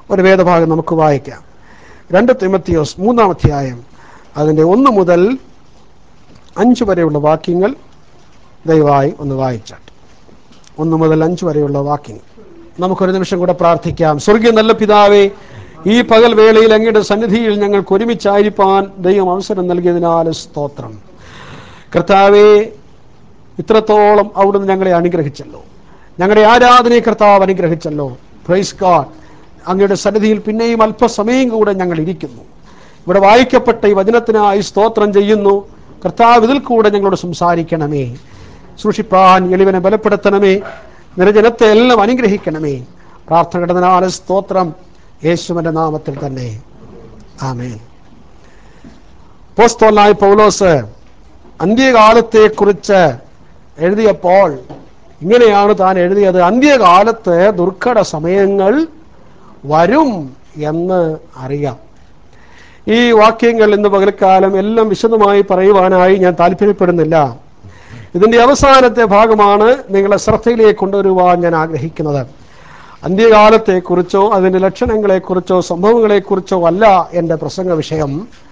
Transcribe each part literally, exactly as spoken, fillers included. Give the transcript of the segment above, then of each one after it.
ഒരു വേദഭാഗം നമുക്ക് വായിക്കാം. രണ്ട് തിമോത്തിയോസ് മൂന്നാം അധ്യായം അതിൻ്റെ ഒന്ന് മുതൽ അഞ്ച് വരെയുള്ള വാക്യങ്ങൾ ദയവായി ഒന്ന് വായിച്ചാട്ട്. ഒന്ന് മുതൽ അഞ്ച് വരെയുള്ള വാക്യങ്ങൾ നമുക്കൊരു നിമിഷം കൂടെ പ്രാർത്ഥിക്കാം. സ്വർഗീയ നല്ല പിതാവേ, ഈ പകൽ വേളയിൽ അങ്ങയുടെ സന്നിധിയിൽ ഞങ്ങൾക്ക് ഒരുമിച്ചായിരിക്കാൻ ദൈവം അവസരം നൽകിയതിനാൽ സ്തോത്രം. കർത്താവേ, ഇത്രത്തോളം അവിടുന്ന് ഞങ്ങളെ അനുഗ്രഹിച്ചല്ലോ. ഞങ്ങളുടെ ആരാധനയെ കർത്താവ് അനുഗ്രഹിച്ചല്ലോ. Praise God. അങ്ങയുടെ സന്നിധിയിൽ പിന്നെയും അല്പസമയം കൂടെ ഞങ്ങൾ ഇരിക്കുന്നു. ഇവിടെ വായിക്കപ്പെട്ട ഈ വചനത്തിനായി സ്തോത്രം ചെയ്യുന്നു. കർത്താവ് ഇതിൽ കൂടെ ഞങ്ങളോട് സംസാരിക്കണമേ. സൂക്ഷിപ്പാൻ എളിവനെ ബലപ്പെടുത്തണമേ. നിരജനത്തെ എല്ലാം അനുഗ്രഹിക്കണമേ. പ്രാർത്ഥനയുടെ സ്തോത്രം യേശുവിന്റെ നാമത്തിൽ തന്നെ, ആമേൻ. അപ്പോസ്തലനായ പൗലോസ് അന്ത്യകാലത്തെക്കുറിച്ച് എഴുതിയപ്പോൾ ഇങ്ങനെയാണ് താൻ എഴുതിയത്: അന്ത്യകാലത്ത് ദുർഘട സമയങ്ങൾ വരും എന്ന് അറിയാം. ഈ വാക്യങ്ങൾ ഇന്ന് പകൽക്കാലം എല്ലാം വിശദമായി പറയുവാനായി ഞാൻ താല്പര്യപ്പെടുന്നില്ല. ഇതിൻ്റെ അവസാനത്തെ ഭാഗമാണ് നിങ്ങളെ ശ്രദ്ധയിലേക്ക് കൊണ്ടുവരുവാൻ ഞാൻ ആഗ്രഹിക്കുന്നത്. അന്ത്യകാലത്തെക്കുറിച്ചോ അതിൻ്റെ ലക്ഷണങ്ങളെക്കുറിച്ചോ സംഭവങ്ങളെക്കുറിച്ചോ അല്ല എൻ്റെ പ്രസംഗ വിഷയം.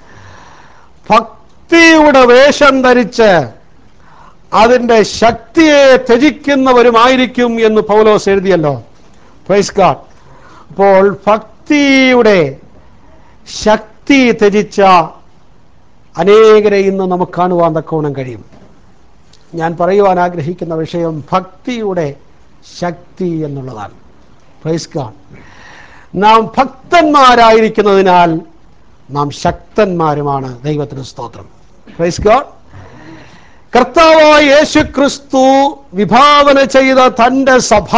ഭക്തിയുടെ വേഷം ധരിച്ച് അതിൻ്റെ ശക്തിയെ ത്യജിക്കുന്നവരുമായിരിക്കും എന്ന് പൗലോസ് എഴുതിയല്ലോ. Price God. അപ്പോൾ ഭക്തിയുടെ ശക്തി ത്യജിച്ച അനേകരെ ഇന്ന് നമുക്ക് കാണുവാൻ തക്കവണ്ണം കഴിയും. ഞാൻ പറയുവാൻ ആഗ്രഹിക്കുന്ന വിഷയം ഭക്തിയുടെ ശക്തി എന്നുള്ളതാണ്. Praise God. നാം ഭക്തന്മാരായിരിക്കുന്നതിനാൽ നാം ശക്തന്മാരുമാണ്. ദൈവത്തിന് സ്തോത്രം. Praise God. കർത്താവായ യേശു ക്രിസ്തു വിഭാവന ചെയ്ത തൻ്റെ സഭ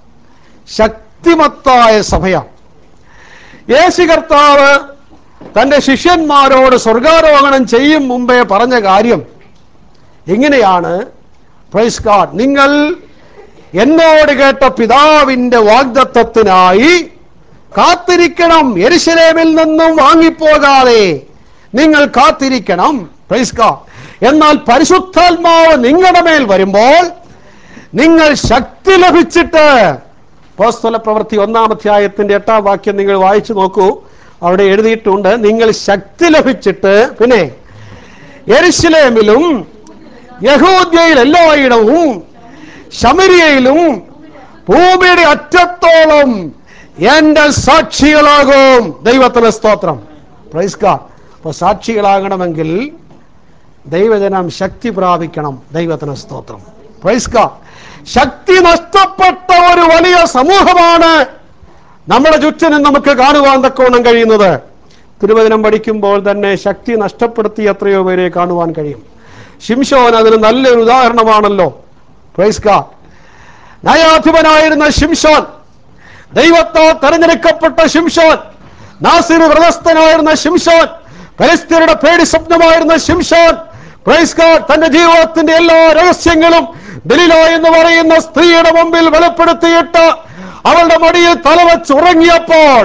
ശക്തിമത്തായ സഭയാണ്. യേശു കർത്താവ് തൻ്റെ ശിഷ്യന്മാരോട് സ്വർഗാരോഹണം ചെയ്യും മുമ്പേ പറഞ്ഞ കാര്യം എങ്ങനെയാണ്? Praise God. നിങ്ങൾ എന്നോട് കേട്ട പിതാവിൻ്റെ വാഗ്ദത്തത്തിനായി കാത്തിരിക്കണം. യെരൂശലേമിൽ നിന്നും വാങ്ങിപ്പോകാതെ നിങ്ങൾ കാത്തിരിക്കണം. Praise God. എന്നാൽ പരിശുദ്ധാത്മാവ് നിങ്ങളുടെ മേൽ വരുമ്പോൾ നിങ്ങൾ ശക്തി ലഭിച്ചിട്ട്, അപ്പോസ്തല പ്രവൃത്തി ഒന്നാം അധ്യായത്തിന്റെ എട്ടാം വാക്യം നിങ്ങൾ വായിച്ചു നോക്കൂ. അവിടെ എഴുതിയിട്ടുണ്ട്, നിങ്ങൾ ശക്തി ലഭിച്ചിട്ട് പിന്നെ യെരൂശലേമിലും യഹൂദ്യയിൽ എല്ലായിടവും ശമരിയയിലും ഭൂമിയുടെ അറ്റത്തോളം എന്റെ സാക്ഷികളാകും. ദൈവത്തിന് സ്തോത്രം. Praise God. അപ്പോൾ സാക്ഷികളാകണമെങ്കിൽ ദൈവജനം ശക്തി പ്രാപിക്കണം. ദൈവത്തിന് സ്തോത്രം. Praise God. ശക്തി നഷ്ടപ്പെട്ട ഒരു വലിയ സമൂഹമാണ് നമ്മുടെ ചുറ്റിനും നമുക്ക് കാണുവാൻ തക്കവണ്ണം കഴിയുന്നത്. തിരുവചനം പഠിക്കുമ്പോൾ തന്നെ ശക്തി നഷ്ടപ്പെടുത്തി എത്രയോ പേരെ കാണുവാൻ കഴിയും. ശിംശോൻ അതിന് നല്ലൊരു ഉദാഹരണമാണല്ലോ. Praise God. ന്യായാധിപനായിരുന്ന ശിംശോൻ, ദൈവത്താൽ തെരഞ്ഞെടുക്കപ്പെട്ട ശിംശോൻ, നാസിർ വ്രതസ്ഥനായിരുന്ന ശിംശോൻ, ഫെലിസ്ത്യരുടെ പേടി സ്വപ്നമായിരുന്ന ശിംശോൻ, പ്രൈസ് ഗോഡ്, തന്റെ ജീവിതത്തിന്റെ എല്ലാ രഹസ്യങ്ങളും ദലീല എന്ന് പറയുന്ന സ്ത്രീയുടെ മുമ്പിൽ വെളിപ്പെടുത്തിയിട്ട് അവളുടെ മടിയിൽ തലവച്ചുറങ്ങിയപ്പോൾ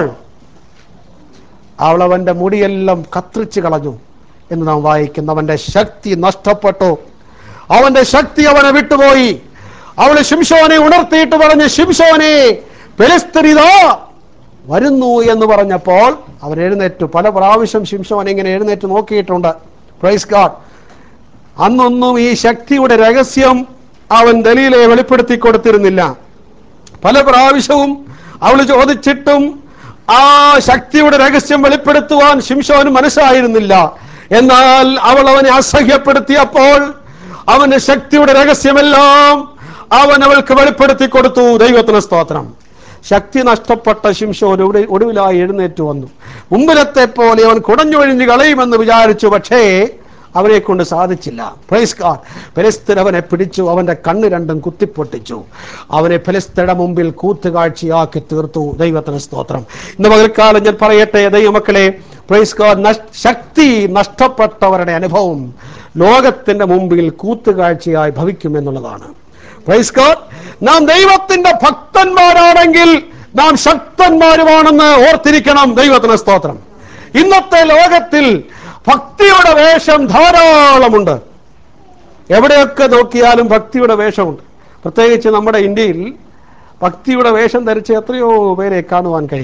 അവൾ അവന്റെ മുടിയെല്ലാം കത്തിരിച്ചു കളഞ്ഞു എന്ന് നാം വായിക്കുന്നു. അവന്റെ ശക്തി നഷ്ടപ്പെട്ടു. അവന്റെ ശക്തി അവനെ വിട്ടുപോയി. അവള് ശിംശോനെ ഉണർത്തിയിട്ട് പറഞ്ഞു, ശിംശോനെ, ഫെലിസ്ത്യരിതാ വരുന്നു എന്ന് പറഞ്ഞപ്പോൾ അവൻ എഴുന്നേറ്റു. പല പ്രാവശ്യം ശിംശോൻ ഇങ്ങനെ എഴുന്നേറ്റ് നോക്കിയിട്ടുണ്ട്. Praise God. അന്നൊന്നും ഈ ശക്തിയുടെ രഹസ്യം അവൻ ദലീലയെ വെളിപ്പെടുത്തി കൊടുത്തിരുന്നില്ല. പല പ്രാവശ്യവും അവൾ ചോദിച്ചിട്ടും ആ ശക്തിയുടെ രഹസ്യം വെളിപ്പെടുത്തുവാൻ ശിംശോന് മനസ്സായിരുന്നില്ല. എന്നാൽ അവൾ അവനെ അസഹ്യപ്പെടുത്തിയപ്പോൾ അവന്റെ ശക്തിയുടെ രഹസ്യമെല്ലാം അവൻ അവൾക്ക് വെളിപ്പെടുത്തി കൊടുത്തു. ദൈവത്തിന് സ്തോത്രം. ശക്തി നഷ്ടപ്പെട്ട ശിംശോൻ ഒടുവിലായി എഴുന്നേറ്റ് വന്നു. മുമ്പിലത്തെ പോലെ അവൻ കുടഞ്ഞൊഴിഞ്ഞ് കളയുമെന്ന് വിചാരിച്ചു. പക്ഷേ അവനെ കൊണ്ട് സാധിച്ചില്ല. Praise God. ഫെലിസ്ത്യർ അവനെ പിടിച്ചു, അവന്റെ കണ്ണ് രണ്ടും കുത്തിപ്പൊട്ടിച്ചു. അവനെ ഫെലിസ്ത്യരുടെ മുമ്പിൽ കൂത്തുകാഴ്ചയാക്കി തീർത്തു. ദൈവത്തിന് സ്തോത്രം. ഇന്ന് പകൽക്കാലം ഞാൻ പറയട്ടെ ദൈവമക്കളെ, പ്രൈസ് ഗോഡ്, ശക്തി നഷ്ടപ്പെട്ടവരുടെ അനുഭവം ലോകത്തിന്റെ മുമ്പിൽ കൂത്തുകാഴ്ചയായി ഭവിക്കുമെന്നുള്ളതാണ്. Price God. നാം ദൈവത്തിന്റെ ഭക്തന്മാരാണെങ്കിൽ നാം ശക്തന്മാരുമാണെന്ന് ഓർത്തിരിക്കണം. ദൈവത്തിന് സ്തോത്രം. ഇന്നത്തെ ലോകത്തിൽ ഭക്തിയുടെ വേഷം ധാരാളമുണ്ട്. എവിടെയൊക്കെ നോക്കിയാലും ഭക്തിയുടെ വേഷമുണ്ട്. പ്രത്യേകിച്ച് നമ്മുടെ ഇന്ത്യയിൽ ഭക്തിയുടെ വേഷം ധരിച്ച് എത്രയോ പേരെ കാണുവാൻ കഴിയും.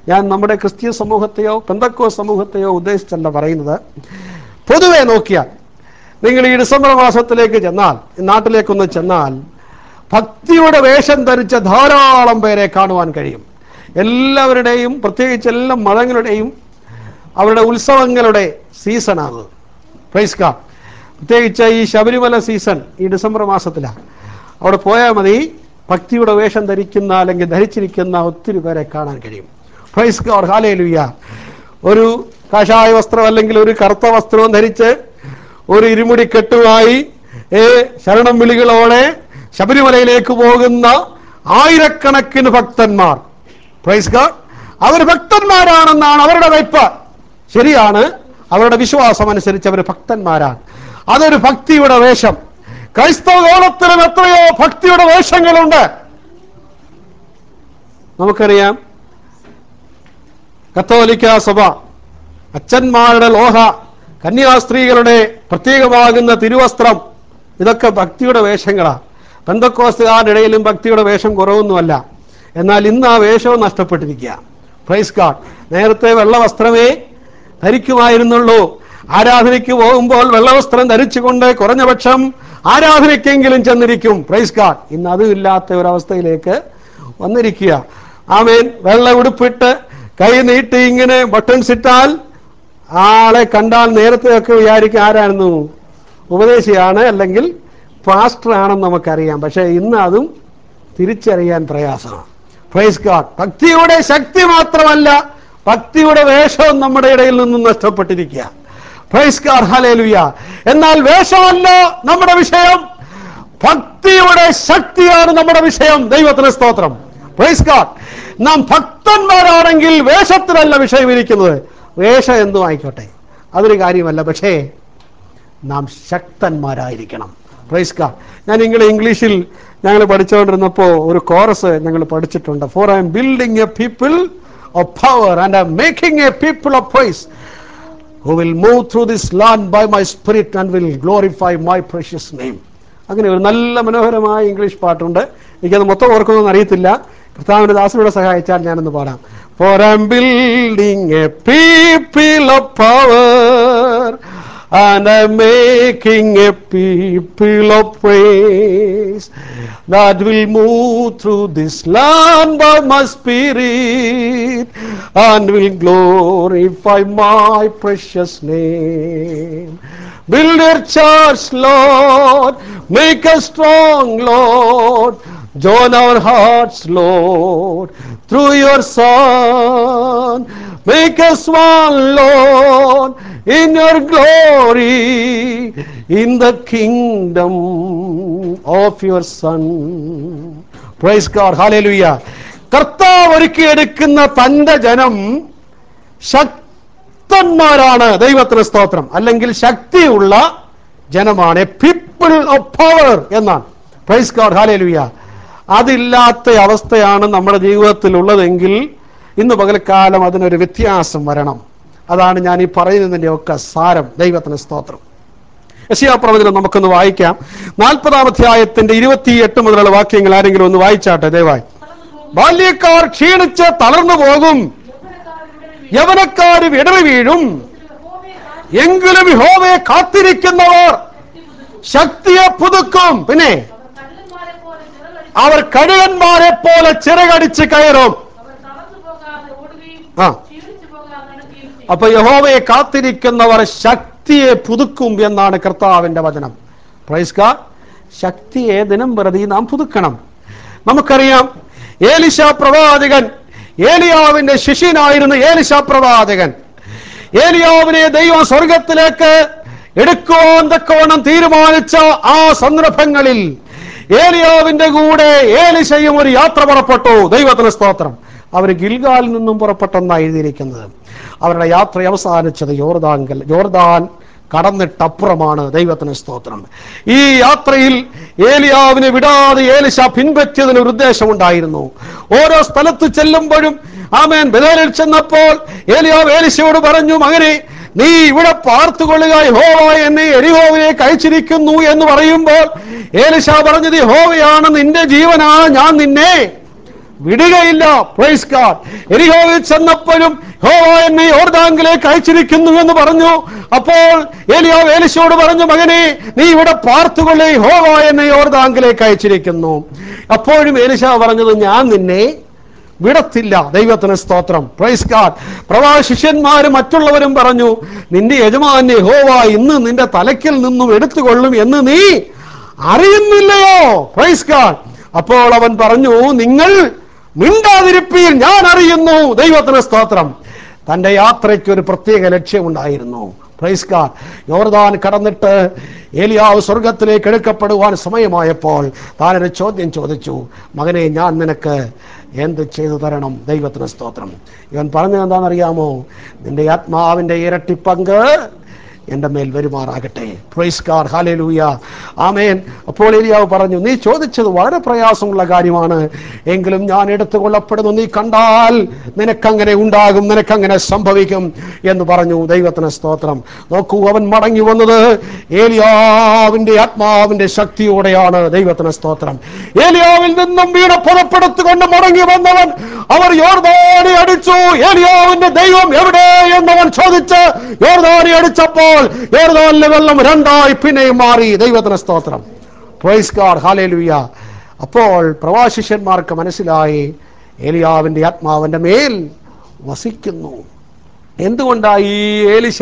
ഞാൻ നമ്മുടെ ക്രിസ്തീയ സമൂഹത്തെയോ പെന്തക്കോസ്ത് സമൂഹത്തെയോ ഉദ്ദേശിച്ചല്ല പറയുന്നത്. പൊതുവെ നോക്കിയാൽ നിങ്ങൾ ഈ ഡിസംബർ മാസത്തിലേക്ക് ചെന്നാൽ, നാട്ടിലേക്കൊന്ന് ചെന്നാൽ, ഭക്തിയുടെ വേഷം ധരിച്ച ധാരാളം പേരെ കാണുവാൻ കഴിയും. എല്ലാവരുടെയും, പ്രത്യേകിച്ച് എല്ലാ മതങ്ങളുടെയും അവരുടെ ഉത്സവങ്ങളുടെ സീസണാണ്. Praise God. പ്രത്യേകിച്ച് ഈ ശബരിമല സീസൺ ഈ ഡിസംബർ മാസത്തിലാണ്. അവിടെ പോയാൽ മതി, ഭക്തിയുടെ വേഷം ധരിക്കുന്ന അല്ലെങ്കിൽ ധരിച്ചിരിക്കുന്ന ഒത്തിരി പേരെ കാണാൻ കഴിയും. പ്രൈസ് ഗോഡ്, ഹല്ലേലൂയ. ഒരു കാഷായ വസ്ത്രം അല്ലെങ്കിൽ ഒരു കറുത്ത വസ്ത്രവും ധരിച്ച് ഒരു ഇരുമുടി കെട്ടുമായി ഏ ശരണം വിളികളോടെ ശബരിമലയിലേക്ക് പോകുന്ന ആയിരക്കണക്കിന് ഭക്തന്മാർ. Praise God. അവർ ഭക്തന്മാരാണെന്നാണ് അവരുടെ വയ്പ്. ശരിയാണ്, അവരുടെ വിശ്വാസം അനുസരിച്ച് അവർ ഭക്തന്മാരാണ്. അതൊരു ഭക്തിയുടെ വേഷം. ക്രൈസ്തവ ഓണത്തിലും എത്രയോ ഭക്തിയുടെ വേഷങ്ങളുണ്ട്. നമുക്കറിയാം, കത്തോലിക്ക സഭ അച്ഛന്മാരുടെ ലോഹ, കന്യാസ്ത്രീകളുടെ പ്രത്യേകമാകുന്ന തിരുവസ്ത്രം, ഇതൊക്കെ ഭക്തിയുടെ വേഷങ്ങളാണ്. പെന്തക്കോസ്തുകാരുടെ ഇടയിലും ഭക്തിയുടെ വേഷം കുറവൊന്നുമല്ല. എന്നാൽ ഇന്ന് ആ വേഷവും നഷ്ടപ്പെട്ടിരിക്കുക. Praise God. നേരത്തെ വെള്ളവസ്ത്രമേ ധരിക്കുമായിരുന്നുള്ളൂ. ആരാധനയ്ക്ക് പോകുമ്പോൾ വെള്ളവസ്ത്രം ധരിച്ചുകൊണ്ട് കുറഞ്ഞപക്ഷം ആരാധനയ്ക്കെങ്കിലും ചെന്നിരിക്കും. Price God. ഇന്ന് അതും ഇല്ലാത്ത ഒരവസ്ഥയിലേക്ക് വന്നിരിക്കുക. ആമേൻ. വെള്ള ഉടുപ്പിട്ട് കൈ നീട്ടി ഇങ്ങനെ ബട്ടൺസ് ഇട്ടാൽ ആളെ കണ്ടാൽ നേരത്തെ ഒക്കെ വിചാരിക്കും ആരായിരുന്നു, ഉപദേശിയാണ് അല്ലെങ്കിൽ പാസ്റ്റർ ആണെന്ന് നമുക്കറിയാം. പക്ഷേ ഇന്ന് അതും തിരിച്ചറിയാൻ പ്രയാസമാണ്. Praise God. ഭക്തിയുടെ ശക്തി മാത്രമല്ല, ഭക്തിയുടെ വേഷവും നമ്മുടെ ഇടയിൽ നിന്നും നഷ്ടപ്പെട്ടിരിക്കുക. പ്രൈസ് ഗോഡ്, ഹല്ലേലൂയ. എന്നാൽ വേഷമല്ല നമ്മുടെ വിഷയം, ഭക്തിയുടെ ശക്തിയാണ് നമ്മുടെ വിഷയം. ദൈവത്തിന് സ്തോത്രം. Praise God. നാം ഭക്തന്മാരാണെങ്കിൽ വേഷത്തിലല്ല വിഷയം ഇരിക്കുന്നത്. വേഷം എന്തും ആയിക്കോട്ടെ, അതൊരു കാര്യമല്ല. പക്ഷേ നാം ശക്തന്മാരായിരിക്കണം. Praise God. ഞാൻ നിങ്ങളെ ഇംഗ്ലീഷിൽ ഞങ്ങൾ പഠിച്ചുകൊണ്ടിരുന്നപ്പോൾ ഒരു കോറസ് ഞങ്ങൾ പഠിച്ചിട്ടുണ്ട്. For I am building a people of power and I am making a people of praise who will move through this land by my spirit and will glorify my precious name. അങ്ങനെ ഒരു നല്ല മനോഹരമായ English പാട്ടുണ്ട്. എനിക്കത് മൊത്തം ഓർക്കുന്നൊന്നും അറിയത്തില്ല. കർത്താവിന്റെ ദാസനോട് സഹായിച്ചാൽ ഞാനൊന്ന് പാടാം. For I am building a people of power and I am making a people of praise that will move through this land by my spirit and will glorify my precious name. Build your church, Lord, make us strong, Lord, join our hearts, Lord, through your Son. Make us one, Lord, in your glory, in the kingdom of your Son. Praise God, hallelujah. കർത്താവ് ഒരുക്കിയെടുക്കുന്ന തന്റെ ജനം ശക്തന്മാരാണ്. ദൈവത്തിന് സ്തോത്രം. അല്ലെങ്കിൽ ശക്തിയുള്ള ജനമാണ്. A people of power എന്നാണ്. Praise God, ഹല്ലേലൂയ. അതില്ലാത്ത അവസ്ഥയാണ് നമ്മുടെ ജീവിതത്തിൽ ഉള്ളതെങ്കിൽ ഇന്ന് പകൽക്കാലം അതിനൊരു വ്യത്യാസം വരണം. അതാണ് ഞാൻ ഈ പറയുന്നതിൻ്റെ ഒക്കെ സാരം. ദൈവത്തിന് സ്തോത്രം. യെശയ്യാ പ്രവചനം നമുക്കൊന്ന് വായിക്കാം. നാൽപ്പതാം അധ്യായത്തിന്റെ ഇരുപത്തിയെട്ട് മുതലുള്ള വാക്യങ്ങൾ ആരെങ്കിലും ഒന്ന് വായിച്ചാട്ടെ ദയവായി. ബാല്യക്കാർ ക്ഷീണിച്ച് തളർന്നു പോകും, യൗവനക്കാർ ഇടറി വീഴും, എങ്കിലും യഹോവയെ കാത്തിരിക്കുന്നവർ ശക്തിയെ പുതുക്കും. പിന്നെ അവർ കഴുകന്മാരെ പോലെ ചിറകടിച്ച് കയറും. ആ അപ്പൊ യഹോവയെ കാത്തിരിക്കുന്നവർ ശക്തിയെ പുതുക്കും എന്നാണ് കർത്താവിന്റെ വചനം. Praise God. ശക്തിയെ ദിനം പ്രതി നാം പുതുക്കണം. നമുക്കറിയാം, ഏലിശ പ്രവാചകൻ, ഏലിയാവിന്റെ ശിഷ്യനായിരുന്ന ഏലിശ പ്രവാചകൻ, ഏലിയാവിനെ ദൈവം സ്വർഗത്തിലേക്ക് എടുക്കുവാൻ തക്കവണ്ണം തീരുമാനിച്ച ആ സന്ദർഭങ്ങളിൽ ഏലിയാവിന്റെ കൂടെ ഏലിശയും ഒരു യാത്ര പുറപ്പെട്ടു. ദൈവത്തിന് സ്തോത്രം. അവർ ഗിൽഗാലിൽ നിന്നും പുറപ്പെട്ടെന്നാണ് എഴുതിയിരിക്കുന്നത്. അവരുടെ യാത്ര അവസാനിച്ചത് യോർദാൻ യോർദാൻ കടന്നിട്ടപ്പുറമാണ്. ദൈവത്തിന് സ്തോത്രം. ഈ യാത്രയിൽ ഏലിയാവിനെ വിടാതെ ഏലിശ പിൻപറ്റിയതിന് ഒരു ഉദ്ദേശമുണ്ടായിരുന്നു. ഓരോ സ്ഥലത്ത് ചെല്ലുമ്പോഴും ആമേൻ ബേഥേലിൽ ചെന്നപ്പോൾ ഏലിയാവ് ഏലിശയോട് പറഞ്ഞു, മകനെ നീ ഇവിടെ പാർത്തുകൊള്ളുക, യഹോവ എന്നെ യെരിഹോവിലേക്ക് അയച്ചിരിക്കുന്നു എന്ന് പറയുമ്പോൾ ഏലിശ പറഞ്ഞത്, യഹോവയാണ് നിന്റെ ജീവനാണ് ഞാൻ നിന്നെ വിടുകയില്ല. Praise God. എരിഹോവിൽ ചെന്നപ്പോഴും യഹോവ എന്നെ യോർദാനിലേക്ക് അയച്ചിരിക്കുന്നു എന്ന് പറഞ്ഞു. അപ്പോൾ ഏലിയാവ് എലീശയോട് പറഞ്ഞു, മകനെ നീ ഇവിടെ പാർത്തുകൊള്ളേ, യഹോവ എന്നെ യോർദാനിലേക്ക് അയച്ചിരിക്കുന്നു. അപ്പോഴും എലീശ പറഞ്ഞത്, ഞാൻ നിന്നെ വിടത്തില്ല. ദൈവത്തിന് സ്തോത്രം. Praise God. പ്രവാചക ശിഷ്യന്മാരും മറ്റുള്ളവരും പറഞ്ഞു, നിന്റെ യജമാൻ യഹോവ ഇന്ന് നിന്റെ തലയ്ക്കിൽ നിന്നും എടുത്തുകൊള്ളും എന്ന് നീ അറിയുന്നില്ലയോ? Price God. അപ്പോൾ അവൻ പറഞ്ഞു, നിങ്ങൾ മിണ്ടാതിരിപ്പീർ, ഞാൻ അറിയുന്നു. ദൈവത്തിന് സ്തോത്രം. തന്റെ യാത്രയ്ക്ക് ഒരു പ്രത്യേക ലക്ഷ്യമുണ്ടായിരുന്നു. Praise God. യോർദാൻ കടന്നിട്ട് ഏലിയാവ് സ്വർഗത്തിലേക്ക് എടുക്കപ്പെടുവാൻ സമയമായപ്പോൾ താനൊരു ചോദ്യം ചോദിച്ചു, മകനെ ഞാൻ നിനക്ക് എന്ത് ചെയ്തു തരണം? ദൈവത്തിന് സ്തോത്രം. ഇവൻ പറഞ്ഞത് എന്താണെന്നറിയാമോ? നിന്റെ ആത്മാവിന്റെ ഇരട്ടി പങ്ക് എൻ്റെ മേൽ വരുമാറാകട്ടെ. Praise God. ഹല്ലേലൂയ. ആമേൻ. അപ്പോൾ ഏലിയാവ് പറഞ്ഞു, നീ ചോദിച്ചത് വളരെ പ്രയാസമുള്ള കാര്യമാണ്, എങ്കിലും ഞാൻ എടുത്തുകൊള്ളപ്പെടുന്നു. നീ കണ്ടാൽ നിനക്കങ്ങനെ ഉണ്ടാകും, നിനക്കങ്ങനെ സംഭവിക്കും എന്ന് പറഞ്ഞു. ദൈവത്തിന് സ്തോത്രം. നോക്കൂ, അവൻ മടങ്ങി വന്നത് ഏലിയാവിന്റെ ആത്മാവിന്റെ ശക്തിയോടെയാണ്. ദൈവത്തിന് സ്തോത്രം. ഏലിയാവിൽ നിന്നും വീണ പുറപ്പെടുത്തുകൊണ്ട് മടങ്ങി വന്നവൻ അവർ യോർദാനെ അടിച്ചു. ഏലിയാവിന്റെ ദൈവം എവിടെ എന്നവൻ ചോദിച്ച് യോർദാനെ അടിച്ചപ്പോൾ യോർദാനിലെ വെള്ളം രണ്ടായി പിന്നെയും മാറി. ദൈവത്തിന് സ്തോത്രം. Praise God. ഹല്ലേലൂയ. അപ്പോൾ പ്രവാചകന്മാർക്ക് മനസ്സിലായി, ഏലിയാവിന്റെ ആത്മാവിന്റെ മേൽ വസിക്കുന്നു. എന്തുകൊണ്ടായി ഈ ഏലിശ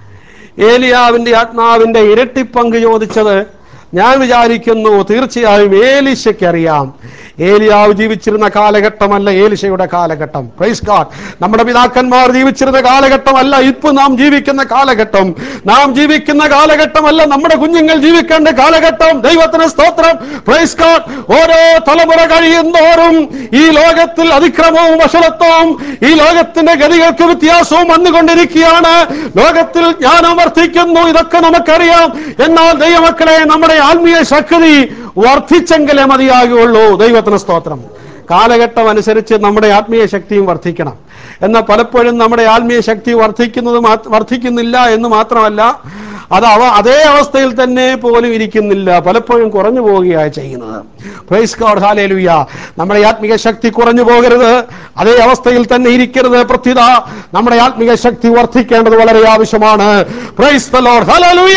ഏലിയാവിന്റെ ആത്മാവിന്റെ ഇരട്ടിപ്പങ്ക് ചോദിച്ചത്? ഞാൻ വിചാരിക്കുന്നു തീർച്ചയായും ഏലീശയ്ക്ക് അറിയാം, ഏലിയാവ് ജീവിച്ചിരുന്ന കാലഘട്ടമല്ല ഏലീശയുടെ കാലഘട്ടം. Praise God. നമ്മുടെ പിതാക്കന്മാർ ജീവിച്ചിരുന്ന കാലഘട്ടമല്ല ഇപ്പൊ നാം ജീവിക്കുന്ന കാലഘട്ടം. നാം ജീവിക്കുന്ന കാലഘട്ടമല്ല നമ്മുടെ കുഞ്ഞുങ്ങൾ ജീവിക്കേണ്ട കാലഘട്ടം. ദൈവത്തിന് സ്തോത്രം. Praise God. ഓരോ തലമുറ കഴിയുന്നോറും ഈ ലോകത്തിൽ അതിക്രമവും വഷളത്വവും ഈ ലോകത്തിന്റെ ഗതികൾക്ക് വ്യത്യാസവും വന്നുകൊണ്ടിരിക്കുകയാണ്. ലോകത്തിൽ ജ്ഞാനം വർദ്ധിക്കുന്നു, ഇതൊക്കെ നമുക്കറിയാം. എന്നാൽ ദൈവമക്കളെ, നമ്മുടെ ആത്മീയ ശക്തി വർദ്ധിച്ചെങ്കിലേ മതിയാകുള്ളൂ. ദൈവത്തിന് സ്തോത്രം. കാലഘട്ടം അനുസരിച്ച് നമ്മുടെ ആത്മീയ ശക്തിയും വർദ്ധിക്കണം. എന്നാൽ പലപ്പോഴും നമ്മുടെ ആത്മീയ ശക്തി വർദ്ധിക്കുന്നത് വർദ്ധിക്കുന്നില്ല എന്ന് മാത്രമല്ല, അത് അവ അതേ അവസ്ഥയിൽ തന്നെ പോലും ഇരിക്കുന്നില്ല, പലപ്പോഴും കുറഞ്ഞു പോവുകയാണ് ചെയ്യുന്നത്. Praise God. ഹല്ലേലൂയ. നമ്മുടെ ആത്മീയ ശക്തി കുറഞ്ഞു പോകരുത്, അതേ അവസ്ഥയിൽ തന്നെ ഇരിക്കരുത്. പ്രത്യുത നമ്മുടെ ആത്മീയ ശക്തി വർദ്ധിക്കേണ്ടത് വളരെ ആവശ്യമാണ്. Praise the Lord. ഹല്ലേലൂയ.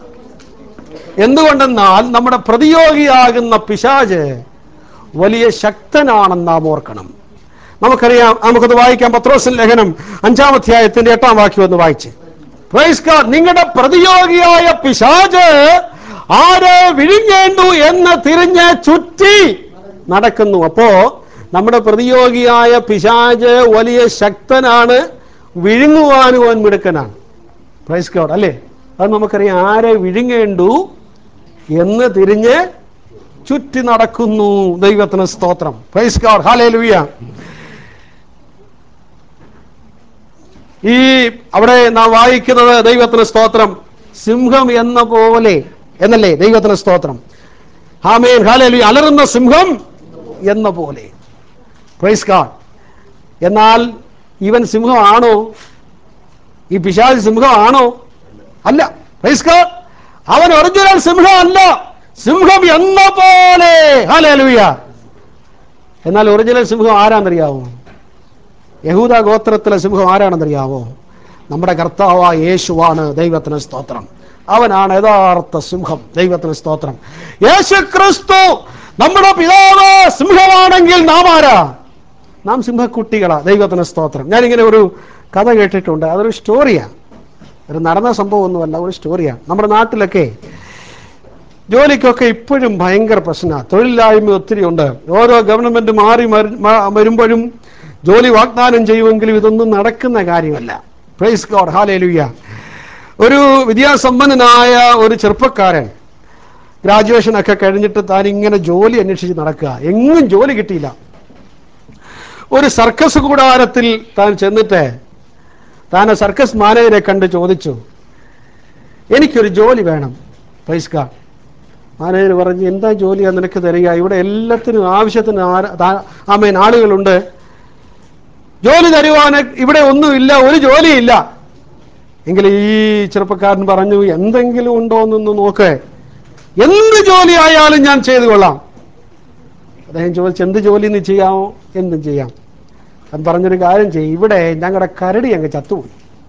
എന്തുകൊണ്ടെന്നാൽ നമ്മുടെ പ്രതിയോഗിയാകുന്ന പിശാച് വലിയ ശക്തനാണെന്ന് നാം ഓർക്കണം. നമുക്കറിയാം, നമുക്കത് വായിക്കാം. പത്രോസിന്റെ ലേഖനം അഞ്ചാം അധ്യായത്തിന്റെ എട്ടാം വാക്യം ഒന്ന് വായിച്ച്. Praise God. നിങ്ങളുടെ പ്രതിയോഗിയായ പിശാച് ആരെ വിഴുങ്ങേണ്ടു എന്ന് തിരിഞ്ഞ് ചുറ്റി നടക്കുന്നു. അപ്പോ നമ്മുടെ പ്രതിയോഗിയായ പിശാച് വലിയ ശക്തനാണ്, വിഴുങ്ങുവാനും അവൻ മിടുക്കനാണ്. Praise God. അല്ലേ? അത് നമുക്കറിയാം. ആരെ വിഴുങ്ങേണ്ടു എന്ന് തിരിഞ്ഞ് ചുറ്റി നടക്കുന്നു. ദൈവത്തിന് സ്തോത്രം. Praise God. ഹല്ലേലൂയ. ഈ അവിടെ നാം വായിക്കുന്നത് ദൈവത്തിന് സ്തോത്രം, സിംഹം എന്ന പോലെ എന്നല്ലേ? ദൈവത്തിന് സ്തോത്രം. ആമേൻ. ഹല്ലേലൂയ. അലറുന്ന സിംഹം എന്ന പോലെ. Praise God. എന്നാൽ ഇവൻ സിംഹമാണോ? ഈ പിശാച് സിംഹമാണോ? അല്ല. Praise God. അവൻ ഒറിജിനൽ സിംഹം അല്ല, സിംഹം എന്ന പോലെ. ഹല്ലേലൂയ. എന്നാൽ ഒറിജിനൽ സിംഹം ആരാണെന്നറിയാമോ? യഹൂദ ഗോത്രത്തിലെ സിംഹം ആരാണെന്നറിയാമോ? നമ്മുടെ കർത്താവായ യേശുവാണ്. ദൈവത്തിന് സ്തോത്രം. അവനാണ് യഥാർത്ഥ സിംഹം. ദൈവത്തിന് സ്തോത്രം. യേശു ക്രിസ്തു നമ്മുടെ പിതാവ് സിംഹമാണെങ്കിൽ നാം ആരാ? നാം സിംഹക്കുട്ടികളാ. ദൈവത്തിന് സ്തോത്രം. ഞാനിങ്ങനെ ഒരു കഥ കേട്ടിട്ടുണ്ട്. അതൊരു സ്റ്റോറിയാണ്, ഒരു നടന്ന സംഭവമൊന്നുമല്ല, ഒരു സ്റ്റോറിയാണ്. നമ്മുടെ നാട്ടിലൊക്കെ ജോലിക്കൊക്കെ ഇപ്പോഴും ഭയങ്കര പ്രശ്നമാണ്. തൊഴിലില്ലായ്മ ഒത്തിരി ഉണ്ട്. ഓരോ ഗവൺമെന്റ് മാറി വരുമ്പോഴും ജോലി വാഗ്ദാനം ചെയ്യുമെങ്കിലും ഇതൊന്നും നടക്കുന്ന കാര്യമല്ല. Praise God. ഹല്ലേലൂയ. ഒരു വിദ്യാസമ്പന്നനായ ഒരു ചെറുപ്പക്കാരൻ ഗ്രാജുവേഷൻ ഒക്കെ കഴിഞ്ഞിട്ട് താൻ ഇങ്ങനെ ജോലി അന്വേഷിച്ച് നടക്കുക, എങ്ങും ജോലി കിട്ടിയില്ല. ഒരു സർക്കസ് കൂടാരത്തിൽ താൻ ചെന്നിട്ട് താൻ സർക്കസ് മാനേജരെ കണ്ട് ചോദിച്ചു, എനിക്കൊരു ജോലി വേണം. Praise God. മാനേജർ പറഞ്ഞു, എന്താ ജോലിയാ നിനക്ക് തരിക? ഇവിടെ എല്ലാത്തിനും ആവശ്യത്തിന് ആമേൻ ആളുകളുണ്ട്, ജോലി തരുവാൻ ഇവിടെ ഒന്നുമില്ല, ഒരു ജോലിയില്ല. എങ്കിൽ ഈ ചെറുപ്പക്കാരൻ പറഞ്ഞു, എന്തെങ്കിലും ഉണ്ടോ എന്നൊന്ന് നോക്ക്, എന്ത് ജോലി ആയാലും ഞാൻ ചെയ്തു കൊള്ളാം. അദ്ദേഹം ചോദിച്ചു, എന്ത് ജോലി നീ ചെയ്യാമോ? എന്തും ചെയ്യാം. ഞാൻ പറഞ്ഞൊരു കാര്യം ചെയ്യും, ഇവിടെ ഞങ്ങളുടെ കരടി അങ്ങ് ചത്തുപോയി,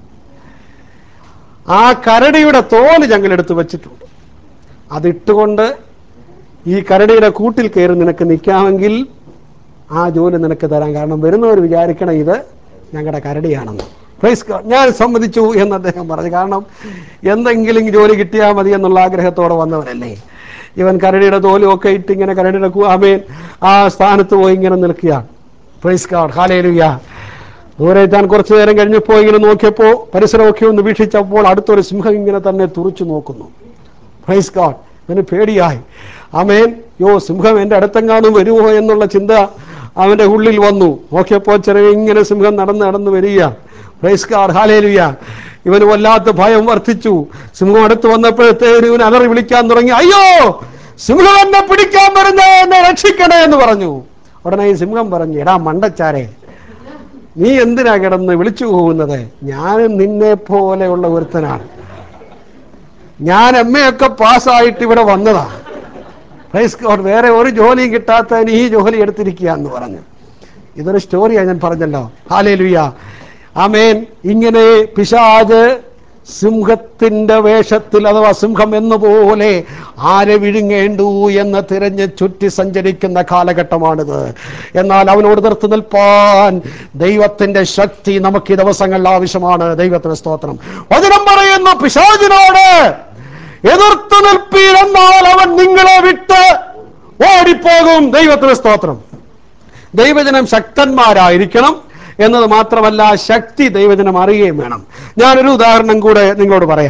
ആ കരടിയുടെ തോല് ഞങ്ങൾ എടുത്ത് വെച്ചിട്ടുണ്ട്, അതിട്ടുകൊണ്ട് ഈ കരടിയുടെ കൂട്ടിൽ കയറി നിനക്ക് നിൽക്കാമെങ്കിൽ ആ ജോലി നിനക്ക് തരാം. കാരണം വരുന്നവർ വിചാരിക്കണം ഇത് ഞങ്ങളുടെ കരടിയാണെന്ന്. Praise God. ഞാൻ സമ്മതിച്ചു എന്ന് അദ്ദേഹം പറഞ്ഞു. കാരണം എന്തെങ്കിലും ജോലി കിട്ടിയാൽ മതി എന്നുള്ള ആഗ്രഹത്തോടെ വന്നവരല്ലേ. ഇവൻ കരടിയുടെ തോലും ഒക്കെ ഇട്ട് ഇങ്ങനെ കരടിയുടെ ആമേൻ ആ സ്ഥാനത്ത് പോയി ഇങ്ങനെ നിൽക്കുകയാണ്. Praise God. ഹല്ലേലൂയ. ദൂരെ താൻ കുറച്ചു നേരം കഴിഞ്ഞപ്പോൾ ഇങ്ങനെ നോക്കിയപ്പോൾ പരിസരമൊക്കെ ഒന്ന് വീക്ഷിച്ചപ്പോൾ അടുത്തൊരു സിംഹം ഇങ്ങനെ തന്നെ തുറച്ചു നോക്കുന്നു. Praise God. അവന് പേടിയായി. ആമേൻ. യോ, സിംഹം എൻ്റെ അടുത്തെങ്ങാനും വരുമോ എന്നുള്ള ചിന്ത അവൻ്റെ ഉള്ളിൽ വന്നു. നോക്കിയപ്പോൾ ചെറിയ ഇങ്ങനെ സിംഹം നടന്ന് നടന്ന് വരിക. Praise God. ഹല്ലേലൂയ. ഇവന് വല്ലാത്ത ഭയം വർദ്ധിച്ചു. സിംഹം അടുത്ത് വന്നപ്പോഴത്തേനും ഇവൻ അലറി വിളിക്കാൻ തുടങ്ങി, അയ്യോ, സിംഹം എന്നെ പിടിക്കാൻ വരുന്നേ, എന്നെ രക്ഷിക്കണേ എന്ന് പറഞ്ഞു. ഉടനെ ഈ സിംഹം പറഞ്ഞു, എടാ മണ്ടച്ചാരെ, നീ എന്തിനാ കിടന്ന് വിളിച്ചു പോകുന്നത്? ഞാനും നിന്നെ പോലെയുള്ള ഒരുത്തനാണ്, ഞാൻ എം എ ഒക്കെ പാസ്സായിട്ട് ഇവിടെ വന്നതാ. Praise God. വേറെ ഒരു ജോലിയും കിട്ടാത്തതിന് ഈ ജോലി എടുത്തിരിക്കുക എന്ന് പറഞ്ഞു. ഇതൊരു സ്റ്റോറിയാണ് ഞാൻ പറഞ്ഞല്ലോ. ഹല്ലേലൂയ. ആമേൻ. ഇങ്ങനെ പിശാച് സിംഹത്തിന്റെ വേഷത്തിൽ അഥവാ സിംഹം എന്നപോലെ ആരെ വിഴുങ്ങേണ്ടു എന്ന് തിരഞ്ഞ് ചുറ്റി സഞ്ചരിക്കുന്ന കാലഘട്ടമാണിത്. എന്നാൽ അവനോട് നിർത്തി നിൽപ്പാൻ ദൈവത്തിന്റെ ശക്തി നമുക്ക് ഈ ദിവസങ്ങളിൽ ആവശ്യമാണ്. ദൈവത്തിന് സ്തോത്രം. വചനം പറയുന്നു, പിശാചിനോട് എതിർത്ത് നിൽപ്പീൻ, എന്നാൽ അവൻ നിങ്ങളെ വിട്ട് ഓടിപ്പോകും. ദൈവത്തിന് സ്തോത്രം. ദൈവജനം ശക്തന്മാരായിരിക്കണം എന്നത് മാത്രമല്ല, ശക്തി ദൈവജനം അറിയുകയും വേണം. ഞാനൊരു ഉദാഹരണം കൂടെ നിങ്ങളോട് പറയാം.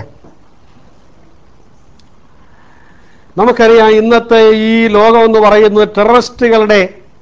നമുക്കറിയാം, ഇന്നത്തെ ഈ ലോകം എന്ന് പറയുന്നത് ടെററിസ്റ്റുകളുടെ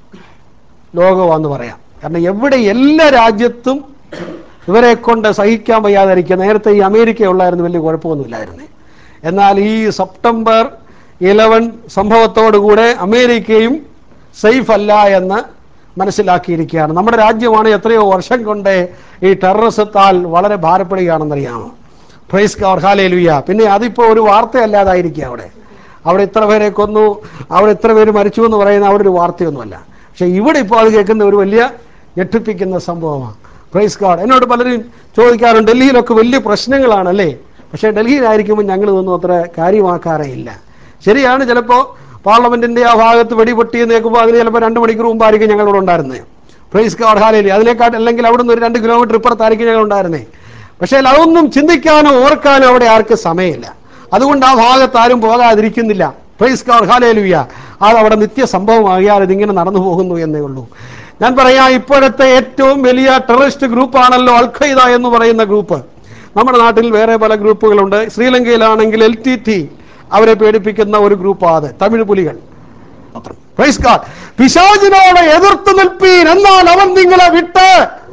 ലോകമാണെന്ന് പറയാം. കാരണം എവിടെ എല്ലാ രാജ്യത്തും ഇവരെ കൊണ്ട് സഹിക്കാൻ വയ്യാതിരിക്കുക. നേരത്തെ ഈ അമേരിക്ക ഉള്ളായിരുന്നു, വലിയ കുഴപ്പമൊന്നുമില്ലായിരുന്നു. എന്നാൽ ഈ സെപ്റ്റംബർ ഇലവൻ സംഭവത്തോടുകൂടെ അമേരിക്കയും സേഫ് അല്ല എന്ന് മനസ്സിലാക്കിയിരിക്കുകയാണ്. നമ്മുടെ രാജ്യമാണ് എത്രയോ വർഷം കൊണ്ട് ഈ ടെററിസത്താൽ വളരെ ഭാരപ്പെടുകയാണെന്നറിയാമോ? Price God. ഹല്ലേലൂയ. പിന്നെ അതിപ്പോൾ ഒരു വാർത്തയല്ലാതായിരിക്കുക. അവിടെ അവിടെ ഇത്ര പേരെ കൊന്നു, അവിടെ ഇത്ര പേര് മരിച്ചു എന്ന് പറയുന്ന അവിടെ ഒരു വാർത്തയൊന്നുമല്ല. പക്ഷെ ഇവിടെ ഇപ്പോൾ അത് കേൾക്കുന്ന ഒരു വലിയ ഞെട്ടിപ്പിക്കുന്ന സംഭവമാണ്. Praise God. എന്നോട് പലരും ചോദിക്കാറുണ്ട്, ഡൽഹിയിലൊക്കെ വലിയ പ്രശ്നങ്ങളാണല്ലേ, പക്ഷേ ഡൽഹിയിലായിരിക്കുമ്പോൾ ഞങ്ങൾ ഇതൊന്നും അത്ര കാര്യമാക്കാറേ ഇല്ല. ശരിയാണ്, ചിലപ്പോൾ പാർലമെന്റിന്റെ ആ ഭാഗത്ത് വെടിപൊട്ടിയെന്ന് കേൾക്കുമ്പോൾ അതിന് ചിലപ്പോൾ രണ്ട് മണിക്കൂർ മുമ്പായിരിക്കും ഞങ്ങളിവിടെ ഉണ്ടായിരുന്നത്. Praise God. ഹല്ലേലൂയ. അതിനേക്കാൾ അല്ലെങ്കിൽ അവിടുന്ന് ഒരു രണ്ട് കിലോമീറ്റർ ഇപ്പുറത്തായിരിക്കും ഞങ്ങൾ ഉണ്ടായിരുന്നേ. പക്ഷേ അതൊന്നും ചിന്തിക്കാനോ ഓർക്കാനോ അവിടെ ആർക്ക് സമയമില്ല. അതുകൊണ്ട് ആ ഭാഗത്ത് ആരും പോകാതിരിക്കുന്നില്ല. Price God. ഹല്ലേലൂയ. അത് അവിടെ നിത്യ സംഭവമാകിയാൽ ഇതിങ്ങനെ നടന്നു പോകുന്നു എന്നേ ഉള്ളൂ. ഞാൻ പറയാം, ഇപ്പോഴത്തെ ഏറ്റവും വലിയ ടെററിസ്റ്റ് ഗ്രൂപ്പാണല്ലോ അൽ ഖയ്ദ എന്ന് പറയുന്ന ഗ്രൂപ്പ്. നമ്മുടെ നാട്ടിൽ വേറെ പല ഗ്രൂപ്പുകളുണ്ട്. ശ്രീലങ്കയിലാണെങ്കിൽ എൽ ടി ടി അവരെ പേടിപ്പിക്കുന്ന ഒരു ഗ്രൂപ്പാണ് തമിഴ് പുലികൾ. Praise God. പിശാചിനോട് എതിർത്ത് നിൽപ്പീൻ, എന്നാൽ അവൻ നിങ്ങളെ വിട്ട്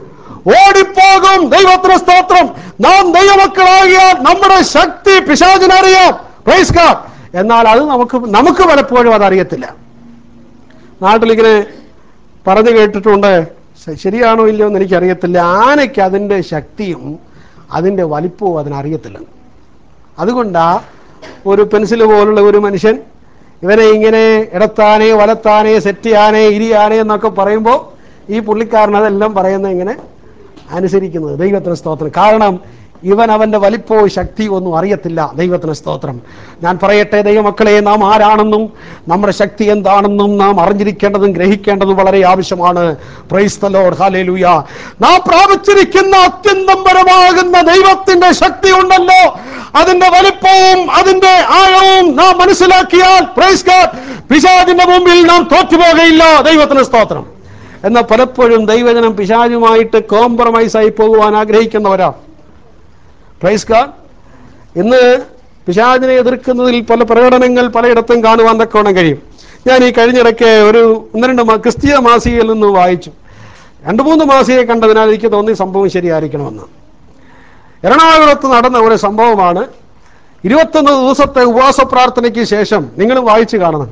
ഓടിപ്പോകും. ദൈവത്തിന് സ്തോത്രം. നാം ദൈവമക്കളാകിയാൽ നമ്മുടെ ശക്തി പിശാചിനറിയാം. Price God. എന്നാൽ അത് നമുക്ക് നമുക്ക് പലപ്പോഴും അതറിയത്തില്ല. നാട്ടിലിങ്ങനെ പറഞ്ഞു കേട്ടിട്ടുണ്ട്, ശരിയാണോ ഇല്ലയോ എന്ന് എനിക്കറിയത്തില്ല, ആനയ്ക്ക് അതിൻ്റെ ശക്തിയും അതിൻ്റെ വലിപ്പവും അതിനറിയത്തില്ല. അതുകൊണ്ടാ ഒരു പെൻസിൽ പോലുള്ള ഒരു മനുഷ്യൻ ഇവനെ ഇങ്ങനെ ഇടത്താനേ വലത്താനേ സെറ്റിയാനേ ഇരിയാനേ എന്നൊക്കെ പറയുമ്പോൾ ഈ പുള്ളിക്കാരൻ അതെല്ലാം പറയുന്നത് ഇങ്ങനെ അനുസരിക്കുന്നത്. ദൈവത്തിന് സ്തോത്രം. കാരണം ഇവൻ അവൻ്റെ വലിപ്പവും ശക്തിയും ഒന്നും അറിയത്തില്ല. ദൈവത്തിന് സ്തോത്രം. ഞാൻ പറയട്ടെ, ദൈവമക്കളെ, നാം ആരാണെന്നും നമ്മുടെ ശക്തി എന്താണെന്നും നാം അറിഞ്ഞിരിക്കേണ്ടതും ഗ്രഹിക്കേണ്ടതും വളരെ ആവശ്യമാണ്. Praise the Lord. ഹല്ലേലൂയ. നാം പ്രാപിച്ചിരിക്കുന്ന അത്യന്തം പരമാകുന്ന ദൈവത്തിന്റെ ശക്തി ഉണ്ടല്ലോ, അതിന്റെ വലിപ്പവും അതിന്റെ ആഴവും നാം മനസ്സിലാക്കിയാൽ പ്രൈസ് ഗോഡ്, പിശാചിന്റെ മുമ്പിൽ നാം തോറ്റുപോകയില്ല. ദൈവത്തിന് സ്തോത്രം. എന്നാൽ പലപ്പോഴും ദൈവജനം പിശാചുമായിട്ട് കോംപ്രമൈസ് ആയി പോകുവാൻ ആഗ്രഹിക്കുന്നവരാണ്. Praise God. ഇന്ന് പിശാചിനെ എതിർക്കുന്നതിൽ പല പ്രകടനങ്ങൾ പലയിടത്തും കാണുവാൻ തക്കവണ്ണം കഴിയും. ഞാൻ ഈ കഴിഞ്ഞിടയ്ക്ക് ഒരു ഒന്ന് രണ്ട് ക്രിസ്തീയ മാസികയിൽ നിന്ന് വായിച്ചു. രണ്ട് മൂന്ന് മാസികയെ കണ്ടതിനാൽ എനിക്ക് തോന്നി സംഭവം ശരിയായിരിക്കണമെന്ന്. എറണാകുളത്ത് നടന്ന ഒരു സംഭവമാണ്. ഇരുപത്തൊന്ന് ദിവസത്തെ ഉപവാസ പ്രാർത്ഥനയ്ക്ക് ശേഷം നിങ്ങളും വായിച്ചു കാണണം.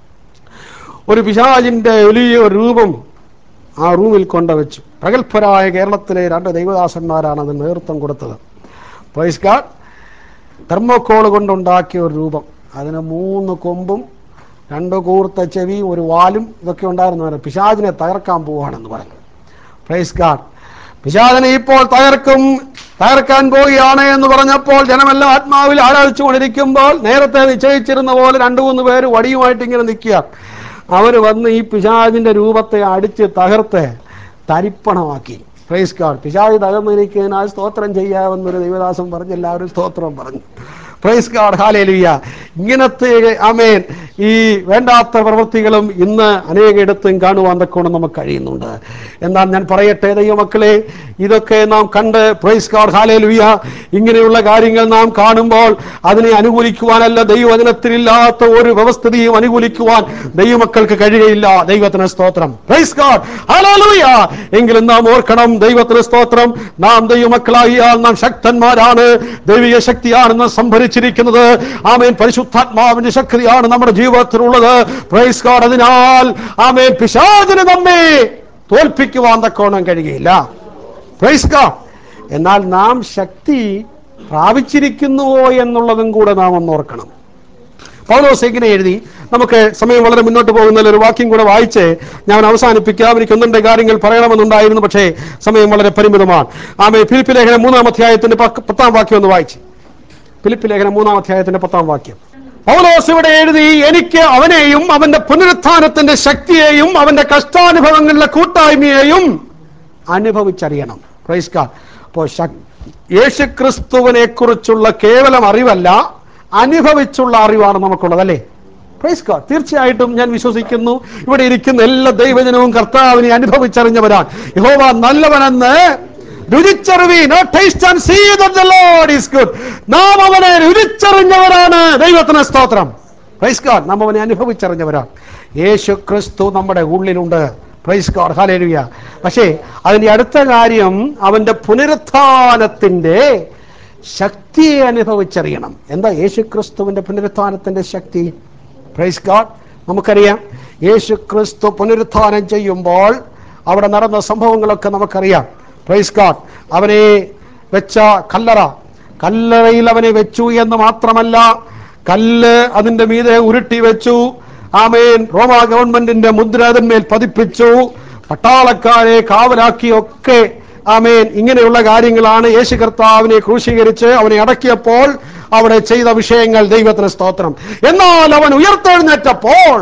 ഒരു പിശാചിന്റെ വലിയ രൂപം ആ റൂമിൽ കൊണ്ടുവച്ചു. പ്രഗത്ഭരായ കേരളത്തിലെ രണ്ട് ദൈവദാസന്മാരാണ് അതിന് നേതൃത്വം കൊടുത്തത്. Praise God. തെർമോക്കോൾ കൊണ്ടുണ്ടാക്കിയ ഒരു രൂപം, അതിന് മൂന്ന് കൊമ്പും രണ്ട് കൂർത്ത ചെവി, ഒരു വാലും ഇതൊക്കെ ഉണ്ടായിരുന്നു. പിശാചിനെ തകർക്കാൻ പോവുകയാണെന്ന് പറഞ്ഞു. Praise God. പിശാചിനെ ഇപ്പോൾ തകർക്കും, തകർക്കാൻ പോവുകയാണ് എന്ന് പറഞ്ഞപ്പോൾ ജനമെല്ലാം ആത്മാവിൽ ആരാധിച്ചു കൊണ്ടിരിക്കുമ്പോൾ നേരത്തെ നിശ്ചയിച്ചിരുന്ന പോലെ രണ്ടു മൂന്ന് പേര് വടിയുമായിട്ട് ഇങ്ങനെ നിൽക്കുക. അവർ വന്ന് ഈ പിശാചിന്റെ രൂപത്തെ അടിച്ച് തകർത്ത് തരിപ്പണമാക്കി. Praise God. പിശാച് തകർന്നിരിക്കുന്നതിനാൽ സ്തോത്രം ചെയ്യാമെന്നൊരു ദൈവദാസൻ പറഞ്ഞ് എല്ലാവരും സ്തോത്രം പറഞ്ഞു. Praise God. ഹല്ലേലൂയ. ഇങ്ങനത്തെ ആമേൻ ഈ വേണ്ടാത്ത പ്രവൃത്തികളും ഇന്ന് അനേകയിടത്തും കാണുവാൻ തക്കോണം നമുക്ക് കഴിയുന്നുണ്ട്. എന്നാൽ ഞാൻ പറയട്ടെ ദൈവമക്കളെ, ഇതൊക്കെ നാം കണ്ട് പ്രൈസ് ഗോഡ് ഹല്ലേലൂയ ഇങ്ങനെയുള്ള കാര്യങ്ങൾ നാം കാണുമ്പോൾ അതിനെ അനുകൂലിക്കുവാനല്ല, ദൈവവചനത്തിലില്ലാത്ത ഒരു വ്യവസ്ഥിതിയും അനുകൂലിക്കുവാൻ ദൈവമക്കൾക്ക് കഴിയുകയില്ല. ദൈവത്തിന് സ്തോത്രം. പ്രൈസ് ഗോഡ് ഹല്ലേലൂയ. എങ്കിലും നാം ഓർക്കണം, ദൈവത്തിന് സ്തോത്രം, നാം ദൈവമക്കളായാൽ നാം ശക്തന്മാരാണ്. ദൈവിക ശക്തിയാണെന്ന് സംഭരിച്ചിരിക്കുന്നത്. ആമേൻ. പരിശുദ്ധാത്മാവിന്റെ ശക്തിയാണ് നമ്മുടെ ജീവിതത്തിലുള്ളത്. Praise God. അതിനാൽ ആമേൻ പിശാചിന് നമ്മെ തോൽപ്പിക്കുവാൻ തക്കോണം കഴിയുകയില്ല. Praise God. എന്നാൽ നാം ശക്തി പ്രാപിച്ചിരിക്കുന്നുവോ എന്നുള്ളതും കൂടെ നാം ഒന്നോർക്കണം. പൗലോസ് ഇങ്ങനെ എഴുതി. നമുക്ക് സമയം വളരെ മുന്നോട്ട് പോകുന്നതിൽ ഒരു വാക്യം കൂടെ വായിച്ച് ഞാൻ അവസാനിപ്പിക്കാം. എനിക്ക് ഒന്നിന്റെ കാര്യങ്ങൾ പറയണമെന്നുണ്ടായിരുന്നു, പക്ഷേ സമയം വളരെ പരിമിതമാണ്. ആമേ. ഫിലിപ്പി ലേഖനം മൂന്നാം അധ്യായത്തിന്റെ പത്താം വാക്യം ഒന്ന് വായിച്ച്. ഫിലിപ്പി ലേഖനം മൂന്നാം അധ്യായത്തിന്റെ പത്താം വാക്യം. പൗലോസ് ഇവിടെ എഴുതി, എനിക്ക് അവനെയും അവന്റെ പുനരുത്ഥാനത്തിന്റെ ശക്തിയെയും അവന്റെ കഷ്ടാനുഭവങ്ങളുടെ കൂട്ടായ്മയെയും അനുഭവിച്ചറിയണം. Price God. അപ്പോൾ യേശുക്രിസ്തുവിനെ കുറിച്ചുള്ള കേവലം അറിവല്ല, അനുഭവിച്ചുള്ള അറിവാണ് നമുക്കുള്ളത്, അല്ലേ? Praise God. തീർച്ചയായിട്ടും ഞാൻ വിശ്വസിക്കുന്നു ഇവിടെ ഇരിക്കുന്ന എല്ലാ ദൈവജനവും കർത്താവിനെ അനുഭവിച്ചറിഞ്ഞവരാണ്. യഹോവ നല്ലവനെന്ന് രുചിച്ചറിവീൻ. നാം അവനെ രുചിച്ചറിഞ്ഞവരാണ്. ദൈവത്തിന് സ്തോത്രം. Praise God. നാം അവനെ അനുഭവിച്ചറിഞ്ഞവരാണ്. യേശു ക്രിസ്തു നമ്മുടെ ഉള്ളിലുണ്ട്. Praise God. ഹല്ലേലൂയ. പക്ഷേ അതിന്റെ അടുത്ത കാര്യം, അവന്റെ പുനരുത്ഥാനത്തിന്റെ ശക്തിയെ അനുഭവിച്ചറിയണം. എന്താ യേശു ക്രിസ്തുവിന്റെ പുനരുത്ഥാനത്തിന്റെ ശക്തി? Praise God. നമുക്കറിയാം, യേശു ക്രിസ്തു പുനരുത്ഥാനം ചെയ്യുമ്പോൾ അവിടെ നടന്ന സംഭവങ്ങളൊക്കെ നമുക്കറിയാം. Praise God. അവനെ വെച്ച കല്ലറ, കല്ലറയിൽ അവനെ വെച്ചു എന്ന് മാത്രമല്ല, കല്ല് അതിന്റെ മീതെ ഉരുട്ടി വെച്ചു. ആമേൻ. റോമാ ഗവൺമെന്റിന്റെ മുദ്ര അതിന്മേൽ പതിപ്പിച്ചു. പട്ടാളക്കാരെ കാവലാക്കിയൊക്കെ ആമേൻ. ഇങ്ങനെയുള്ള കാര്യങ്ങളാണ് യേശു കർത്താവിനെ ക്രൂശീകരിച്ച് അവനെ അടക്കിയപ്പോൾ അവിടെ ചെയ്ത വിഷയങ്ങൾ. ദൈവത്തിന് സ്തോത്രം. എന്നാൽ അവൻ ഉയർത്തെഴുന്നേറ്റപ്പോൾ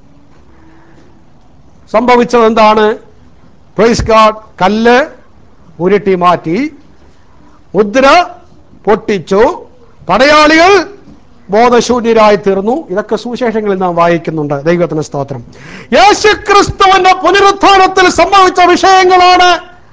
സംഭവിച്ചത് എന്താണ്? Praise God. കല്ല് ഉരുട്ടി മാറ്റി, മുദ്ര പൊട്ടിച്ചു, പടയാളികൾ ബോധശൂന്യരായി തീർന്നു. ഇതൊക്കെ സുവിശേഷങ്ങളിൽ നാം വായിക്കുന്നുണ്ട്. ദൈവത്തിന് സ്തോത്രം. യേശുക്രിസ്തുവിന്റെ പുനരുത്ഥാനത്തിൽ സംഭവിച്ച വിഷയങ്ങളാണ്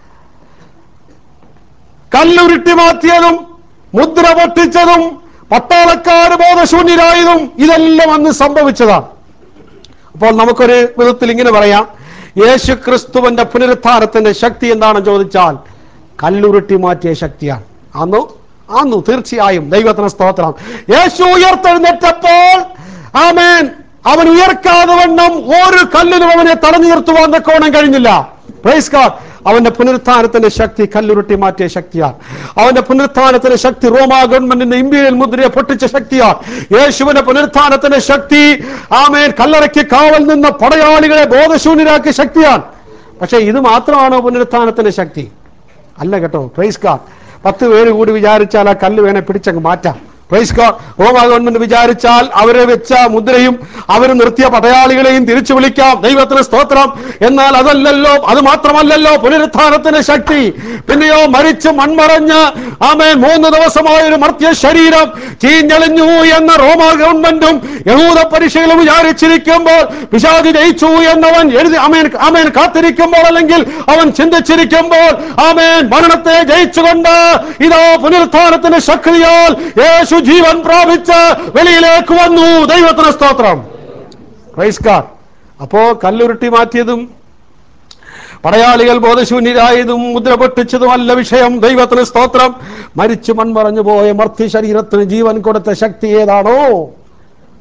കല്ലുരുട്ടി മാറ്റിയതും മുദ്ര പൊട്ടിച്ചതും പട്ടാളക്കാര് ബോധശൂന്യരായതും ഇതെല്ലാം അന്ന് സംഭവിച്ചതാണ്. അപ്പോൾ നമുക്കൊരു വിധത്തിൽ ഇങ്ങനെ പറയാം, യേശു ക്രിസ്തുവിന്റെ പുനരുത്ഥാനത്തിന്റെ ശക്തി എന്താണെന്ന് ചോദിച്ചാൽ കല്ലുരുട്ടി മാറ്റിയ ശക്തിയാണ്. അന്നു അന്നു തീർച്ചയായും. ദൈവത്തിന് സ്തോത്രം. യേശു ഉയർത്തെഴുന്നേറ്റപ്പോൾ ആമേൻ, അവൻ ഉയർക്കാതെ വണ്ണം ഒരു കല്ലിനും അവനെ തടഞ്ഞു നിർത്തുവാൻ തക്കോണം കഴിഞ്ഞില്ല. Praise God. അവന്റെ പുനരുത്ഥാനത്തിന്റെ ശക്തി കല്ലുരുട്ടി മാറ്റിയ ശക്തിയാണ്. അവന്റെ പുനരുത്ഥാനത്തിന്റെ ശക്തി റോമാ ഗവൺമെന്റിന്റെ ഇമ്പീരിയൽ മുദ്രയെ പൊട്ടിച്ച ശക്തിയാണ്. യേശുവിന്റെ പുനരുത്ഥാനത്തിന്റെ ശക്തി ആമേൻ കല്ലറയ്ക്ക് കാവൽ നിന്ന പടയാളികളെ ബോധശൂന്യരാക്കിയ ശക്തിയാണ്. പക്ഷെ ഇത് മാത്രമാണോ പുനരുത്ഥാനത്തിന്റെ ശക്തി? അല്ല കേട്ടോ. Praise God. പത്ത് പേര് കൂടി വിചാരിച്ചാൽ ആ കല്ല് വേണേ പിടിച്ചങ്ങ് മാറ്റാം. Praise God. റോമാ ഗവൺമെന്റ് വിചാരിച്ചാൽ അവരെ വെച്ച മുദ്രയും അവർ നിർത്തിയ പടയാളികളെയും തിരിച്ചു വിളിക്കാം. ദൈവത്തിന് സ്തോത്രം. എന്നാൽ അതല്ലല്ലോ, അത് മാത്രമല്ലല്ലോ പുനരുത്ഥാനത്തിന്റെ ശക്തി. പിന്നെയോ മരിച്ചു മൺമറഞ്ഞ് ആമേൻ മൂന്ന് ദിവസമായ ഒരു മർത്യ ശരീരം ചീഞ്ഞളിഞ്ഞു എന്ന റോമാ ഗവൺമെന്റും യഹൂദ പരീക്ഷകളും വിചാരിച്ചിരിക്കുമ്പോൾ, പിശാച് ജയിച്ചു എന്നവൻ എഴുതി ആമേൻ ആമേൻ കാത്തിരിക്കുമ്പോൾ, അല്ലെങ്കിൽ അവൻ ചിന്തിച്ചിരിക്കുമ്പോൾ, ആമേൻ മരണത്തെ ജയിച്ചുകൊണ്ട് ഇതാ പുനരുത്ഥാനത്തിന്റെ ശക്തിയാൽ യേശു ജീവൻ പ്രാപിച്ച് വെളിയിലേക്ക് വന്നു. ദൈവത്തിന് സ്തോത്രം. Praise God. അപ്പോ കല്ലുരുട്ടി മാറ്റിയതും പടയാളികൾ ബോധശൂന്യരായതും മുദ്ര പൊട്ടിച്ചതും അല്ല വിഷയം. ദൈവത്തിന് സ്തോത്രം. മരിച്ചു മൺമറഞ്ഞു പോയ മർത്യ ശരീരത്തിന് ജീവൻ കൊടുത്ത ശക്തി ഏതാണോ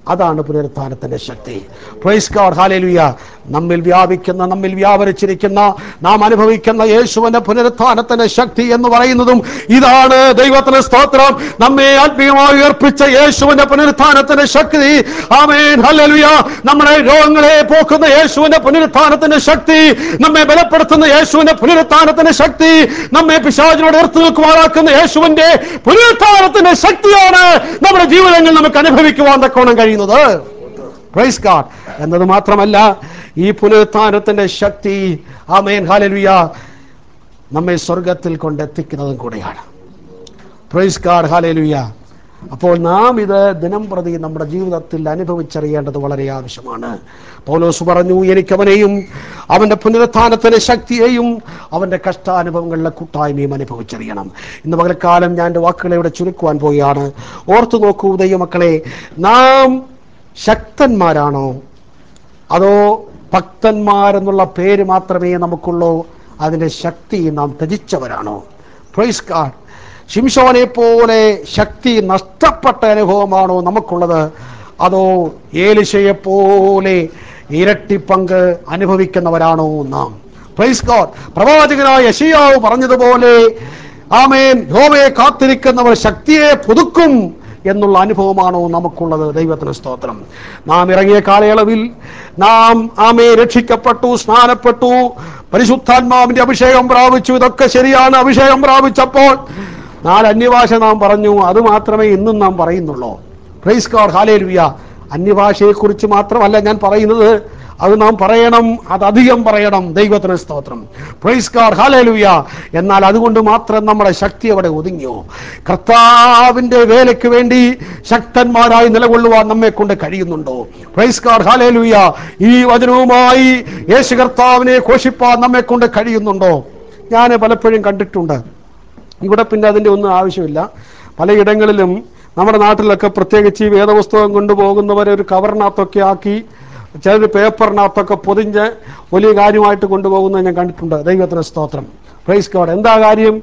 അതാണ് പുനരുത്ഥാനത്തിന്റെ ശക്തി. പ്രൈസ് ഗോഡ്, ഹല്ലേലൂയ. നമ്മിൽ വ്യാപിക്കുന്ന, നമ്മിൽ വ്യാപരിച്ചിരിക്കുന്ന, നാം അനുഭവിക്കുന്ന യേശുവിന്റെ പുനരുത്ഥാനത്തിന്റെ ശക്തി എന്ന് പറയുന്നതും ഇതാണ്. ദൈവത്തിന് സ്തോത്രം. നമ്മെ ആത്മീയമായി ഉയർപ്പിച്ച യേശുവിന്റെ പുനരുത്ഥാനത്തിന്റെ ശക്തി. ആമേൻ, ഹല്ലേലൂയ. നമ്മുടെ രോഗങ്ങളെ പോക്കുന്ന യേശുവിന്റെ പുനരുത്ഥാനത്തിന്റെ ശക്തി, നമ്മെ ബലപ്പെടുത്തുന്ന യേശുവിന്റെ പുനരുത്ഥാനത്തിന്റെ ശക്തി, നമ്മെ പിശാചിനോട് എതിർത്ത് നിൽക്കുവാനാക്കുന്ന യേശുവിന്റെ പുനരുത്ഥാനത്തിന്റെ ശക്തിയാണ് നമ്മുടെ ജീവിതങ്ങളിൽ നമുക്ക് അനുഭവിക്കുവാൻ തക്കോണം കഴിയുന്നത്. Praise God. എന്നത് മാത്രമല്ല, ഈ പുനരുത്ഥാനത്തിന്റെ ശക്തി, ആമേൻ, ഹല്ലേലൂയ, നമ്മെ സ്വർഗത്തിൽ കൊണ്ടെത്തിക്കുന്നതും കൂടെയാണ്. പ്രൈസ് ഗോഡ്, ഹല്ലേലൂയ. അപ്പോൾ നാം ഇത് ദിനം പ്രതി നമ്മുടെ ജീവിതത്തിൽ അനുഭവിച്ചറിയേണ്ടത് വളരെ ആവശ്യമാണ്. പൗലോസ് പറഞ്ഞു, എനിക്കവനെയും അവന്റെ പുനരുത്ഥാനത്തിന്റെ ശക്തിയെയും അവന്റെ കഷ്ടാനുഭവങ്ങളിലെ കൂട്ടായ്മയും അനുഭവിച്ചറിയണം. ഇന്ന് പകൽക്കാലം ഞാൻ എൻ്റെ വാക്കുകളെ ഇവിടെ ചുരുക്കുവാൻ പോവുകയാണ്. ഓർത്തു നോക്കൂ ദൈവമക്കളെ, നാം ശക്തന്മാരാണോ അതോ ഭക്തന്മാരെന്നുള്ള പേര് മാത്രമേ നമുക്കുള്ളൂ? അതിൻ്റെ ശക്തി നാം ത്യജിച്ചവരാണോ? Praise God. ശിംശോനെ പോലെ ശക്തി നഷ്ടപ്പെട്ട അനുഭവമാണോ നമുക്കുള്ളത്? അതോ ഏലിശയെ പോലെ ഇരട്ടി പങ്ക് അനുഭവിക്കുന്നവരാണോ നാം? Praise God. പ്രവാചകനായ യെശയ്യാവ് പറഞ്ഞതുപോലെ, ആമേൻ, യഹോവയെ കാത്തിരിക്കുന്നവർ ശക്തിയെ പുതുക്കും എന്നുള്ള അനുഭവമാണോ നമുക്കുള്ളത്? ദൈവത്തിന് സ്തോത്രം. നാം ഇറങ്ങിയ കാലയളവിൽ നാം ആമേ രക്ഷിക്കപ്പെട്ടു, സ്നാനപ്പെട്ടു, പരിശുദ്ധാത്മാവിന്റെ അഭിഷേകം പ്രാപിച്ചു. ഇതൊക്കെ ശരിയാണ്. അഭിഷേകം പ്രാപിച്ചപ്പോൾ നാല് അന്യഭാഷ നാം പറഞ്ഞു. അത് മാത്രമേ ഇന്നും നാം പറയുന്നുള്ളൂ. Price God, hallelujah. അന്യഭാഷയെക്കുറിച്ച് മാത്രമല്ല ഞാൻ പറയുന്നത്, അത് നാം പറയണം, അതധികം പറയണം. ദൈവത്തിന് സ്തോത്രം. പ്രൈസ് ഗോഡ്, ഹല്ലേലൂയ. എന്നാൽ അതുകൊണ്ട് മാത്രം നമ്മുടെ ശക്തി അവിടെ ഒതുങ്ങിയോ? കർത്താവിന്റെ വേലയ്ക്ക് വേണ്ടി ശക്തന്മാരായി നിലകൊള്ളുവാൻ നമ്മെ കൊണ്ട് കഴിയുന്നുണ്ടോ? പ്രൈസ് ഗോഡ്, ഹല്ലേലൂയ. ഈ വചനവുമായി യേശു കർത്താവിനെ ഘോഷിപ്പാൻ നമ്മെ കൊണ്ട് കഴിയുന്നുണ്ടോ? ഞാൻ പലപ്പോഴും കണ്ടിട്ടുണ്ട്. ഇവിടെ പിന്നെ അതിൻ്റെ ഒന്നും ആവശ്യമില്ല. പലയിടങ്ങളിലും നമ്മുടെ നാട്ടിലൊക്കെ പ്രത്യേകിച്ച് ഈ വേദപുസ്തകം കൊണ്ടുപോകുന്നവരെ ഒരു കവറിനകത്തൊക്കെ ആക്കി, ചിലർ പേപ്പറിനകത്തൊക്കെ പൊതിഞ്ഞ് വലിയ കാര്യമായിട്ട് കൊണ്ടുപോകുന്നത് ഞാൻ കണ്ടിട്ടുണ്ട്. ദൈവത്തിന് സ്തോത്രം. Praise God. എന്താ കാര്യം?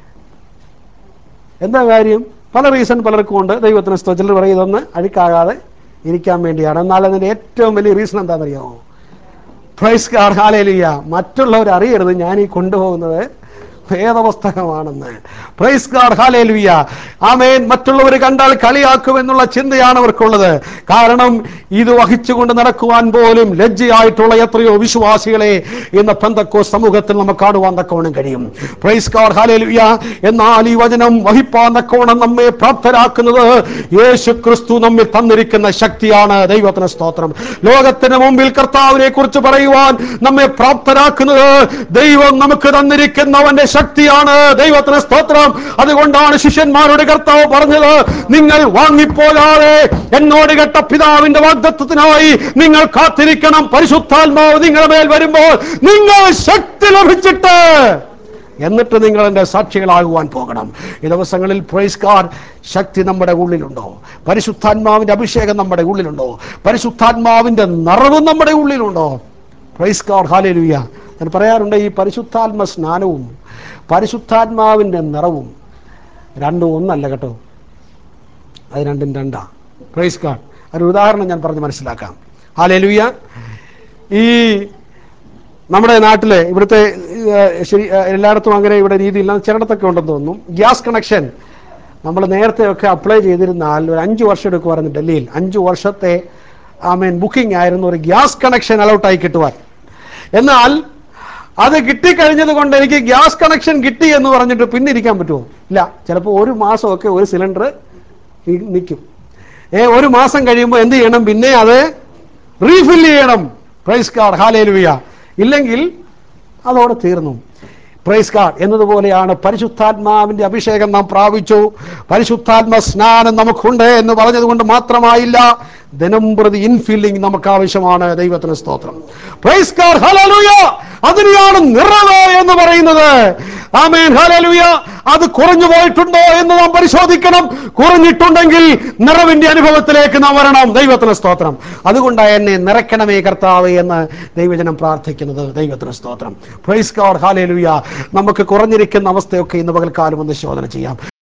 എന്താ കാര്യം? പല റീസൺ പലർക്കും ഉണ്ട്. ദൈവത്തിന് സ്തോത്രം. ചിലർ പറയുന്നതൊന്ന് അഴുക്കാകാതെ ഇരിക്കാൻ വേണ്ടിയാണ്. എന്നാൽ അതിൻ്റെ ഏറ്റവും വലിയ റീസൺ എന്താണെന്നറിയാമോ? പ്രൈസ് ഗോഡ്, ഹല്ലേലൂയ. മറ്റുള്ളവർ അറിയരുത് ഞാൻ ഈ കൊണ്ടുപോകുന്നത് വേദപുസ്തകമാണെന്ന്. പ്രൈസ് ഗോഡ്, ഹല്ലേലൂയ. ആമേൻ. മറ്റുള്ളവർ കണ്ടാൽ കളിയാക്കുമെന്നുള്ള ചിന്തയാണ് അവർക്കുള്ളത്. കാരണം ഇത് വഹിച്ചുകൊണ്ട് നടക്കുവാൻ പോലും ലജ്ജയായിട്ടുള്ള എത്രയോ വിശ്വാസികളെ ഇന്ന് പെന്തക്കോസ്ത് സമൂഹത്തിൽ നമുക്ക് കാണുവാൻ തക്കവണ്ണം കഴിയും. പ്രൈസ് ഗോഡ്, ഹല്ലേലൂയ. എന്നാൽ ഈ വചനം വഹിപ്പാൻ തക്കവണ്ണം നമ്മെ പ്രാപ്തരാക്കുന്നത് യേശു ക്രിസ്തു നമ്മിൽ തന്നിരിക്കുന്ന ശക്തിയാണ്. ദൈവത്തിന് സ്തോത്രം. ലോകത്തിന് മുമ്പിൽ കർത്താവിനെ കുറിച്ച് പറയുവാൻ നമ്മെ പ്രാപ്തരാക്കുന്നത് ദൈവം നമുക്ക് തന്നിരിക്കുന്നവന്റെ ശക്തിയാണ്. ദൈവത്തിന് സ്തോത്രം. അതുകൊണ്ടാണ് ശിഷ്യന്മാരോട് കർത്താവ് പറഞ്ഞത്, നിങ്ങൾ വാങ്ങിപ്പോകാതെ എന്നോട് കേട്ട പിതാവിന്റെ വാഗ്ദത്തത്തിനായി നിങ്ങൾ കാത്തിരിക്കണം. പരിശുദ്ധാത്മാവ് നിങ്ങളുടെ മേൽ വരുമ്പോൾ നിങ്ങൾ ശക്തി ലഭിച്ചിട്ട് എന്നിട്ട് നിങ്ങൾ എൻ്റെ സാക്ഷികളാകുവാൻ പോകണം. ഈ ദിവസങ്ങളിൽ പ്രൈസ് ഗോഡ് ശക്തി നമ്മുടെ ഉള്ളിലുണ്ടോ? പരിശുദ്ധാത്മാവിന്റെ അഭിഷേകം നമ്മുടെ ഉള്ളിലുണ്ടോ? പരിശുദ്ധാത്മാവിന്റെ നിറവ് നമ്മുടെ ഉള്ളിലുണ്ടോ? Price God, hallelujah. ഞാൻ പറയാറുണ്ട്, ഈ പരിശുദ്ധാത്മ സ്നാനവും പരിശുദ്ധാത്മാവിൻ്റെ നിറവും രണ്ടും ഒന്നല്ല കേട്ടോ. അത് രണ്ടും രണ്ടാ. Praise God. ഒരു ഉദാഹരണം ഞാൻ പറഞ്ഞ് മനസ്സിലാക്കാം. ഹല്ലേലൂയ. ഈ നമ്മുടെ നാട്ടിലെ ഇവിടുത്തെ ശരി എല്ലായിടത്തും അങ്ങനെ ഇവിടെ രീതിയില്ല, ചിലയിടത്തൊക്കെ ഉണ്ടെന്ന് തോന്നുന്നു. ഗ്യാസ് കണക്ഷൻ നമ്മൾ നേരത്തെയൊക്കെ അപ്ലൈ ചെയ്തിരുന്നാൽ ഒരു അഞ്ച് വർഷം എടുക്കുമായിരുന്നു. ഡൽഹിയിൽ അഞ്ച് വർഷത്തെ ആമേൻ ബുക്കിംഗ് ആയിരുന്നു ഒരു ഗ്യാസ് കണക്ഷൻ അലൗട്ടായി കിട്ടുവാൻ. എന്നാൽ അത് കിട്ടിക്കഴിഞ്ഞത് കൊണ്ട് എനിക്ക് ഗ്യാസ് കണക്ഷൻ കിട്ടി എന്ന് പറഞ്ഞിട്ട് പിന്നെ ഇരിക്കാൻ പറ്റുമോ? ഇല്ല. ചിലപ്പോൾ ഒരു മാസമൊക്കെ ഒരു സിലിണ്ടർ നിൽക്കും. ഏ ഒരു മാസം കഴിയുമ്പോൾ എന്ത് ചെയ്യണം? പിന്നെ അത് റീഫിൽ ചെയ്യണം. പ്രൈസ് ഗോഡ്, ഹല്ലേലൂയ. ഇല്ലെങ്കിൽ അതോടെ തീർന്നു. Praise God. എന്നതുപോലെയാണ് പരിശുദ്ധാത്മാവിന്റെ അഭിഷേകം നാം പ്രാപിച്ചു, പരിശുദ്ധാത്മ സ്നാനം നമുക്കുണ്ട് എന്ന് പറഞ്ഞതുകൊണ്ട് മാത്രമായില്ല, ദിനം പ്രതി ഇൻഫില്ലിംഗ് നമുക്ക് ആവശ്യമാണ്. ദൈവത്തിന് സ്തോത്രം. പ്രൈസ് ഗോഡ്, ഹല്ലേലൂയ. അതിനെയാണ് നിറവ് എന്ന് പറയുന്നത്. ആമേൻ, ഹല്ലേലൂയ. അത് കുറഞ്ഞു പോയിട്ടുണ്ടോ എന്ന് നാം പരിശോധിക്കണം. കുറഞ്ഞിട്ടുണ്ടെങ്കിൽ നിറവിന്റെ അനുഭവത്തിലേക്ക് നാം വരണം. ദൈവത്തിന് സ്തോത്രം. അതുകൊണ്ടാണ് എന്നെ നിറയ്ക്കണമേ കർത്താവ് എന്ന് ദൈവജനം പ്രാർത്ഥിക്കുന്നത്. ദൈവത്തിന് സ്തോത്രം. പ്രൈസ് ഗോഡ്, ഹല്ലേലൂയ. നമുക്ക് കുറഞ്ഞിരിക്കുന്ന അവസ്ഥയൊക്കെ ഇന്ന് പകൽക്കാലം ഒന്ന് ശോധന ചെയ്യാം.